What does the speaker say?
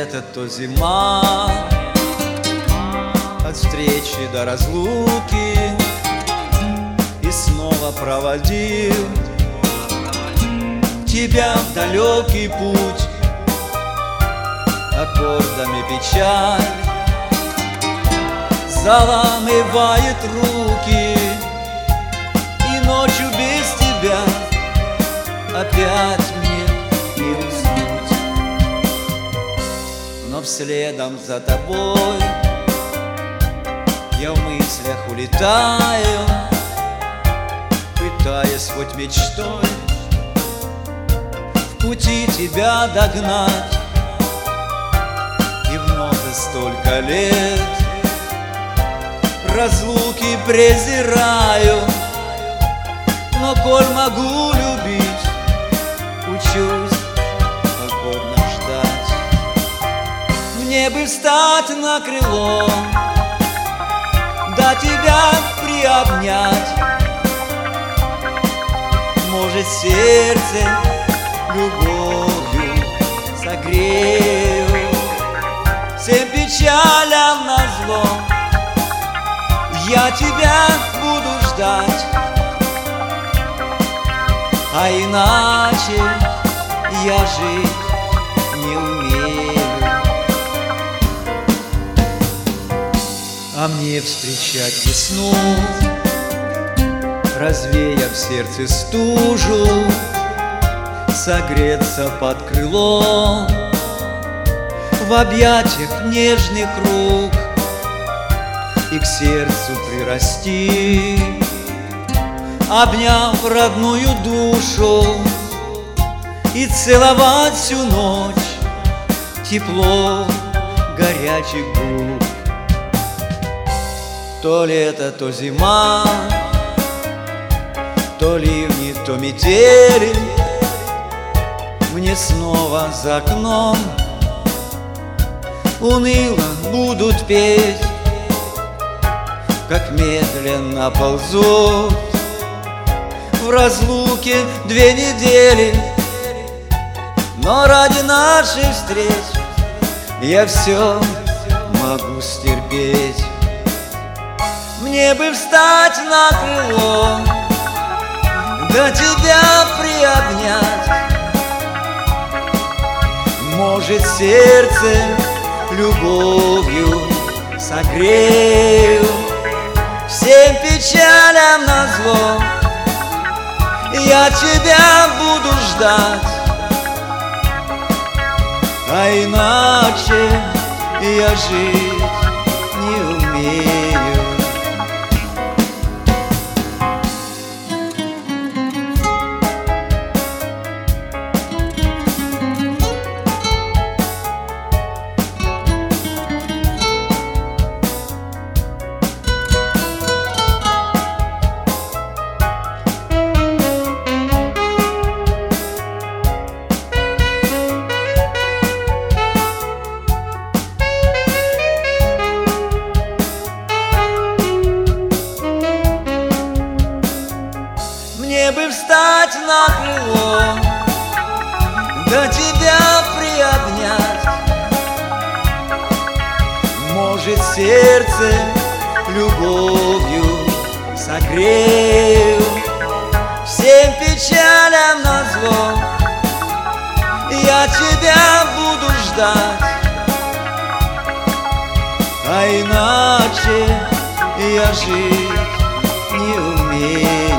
лето, то зима, от встречи до разлуки, и снова проводил тебя в далекий путь. Аккордами печаль заламывает руки, и ночью без тебя опять мне не уснуть. Но вследом за тобой я в мыслях улетаю, пытаясь хоть мечтой в пути тебя догнать. И вновь столько лет разлуки презираю, но коль могу любить, учусь покорно ждать. Мне бы встать на крыло, да тебя приобнять. Может, сердце любовью согрею, всем печалям назло я тебя буду ждать. А иначе я жить не умею. А мне встречать весну, развеяв в сердце стужу, согреться под крылом в объятиях нежных рук и к сердцу прирасти, обняв родную душу, и целовать всю ночь тепло горячих губ. То лето, то зима, то ливни, то метели, мне снова за окном уныло будут петь, как медленно ползут в разлуке 2 недели. Но ради нашей встречи я все могу стерпеть. Мне бы встать на крыло, да тебя приобнять. Может, сердце любовью согрею, всем печалям назло я тебя буду ждать. А иначе я жить не умею. Мне бы встать на крыло, да тебя приобнять. Может, сердце любовью согрею, всем печалям назло я тебя буду ждать. А иначе я жить не умею.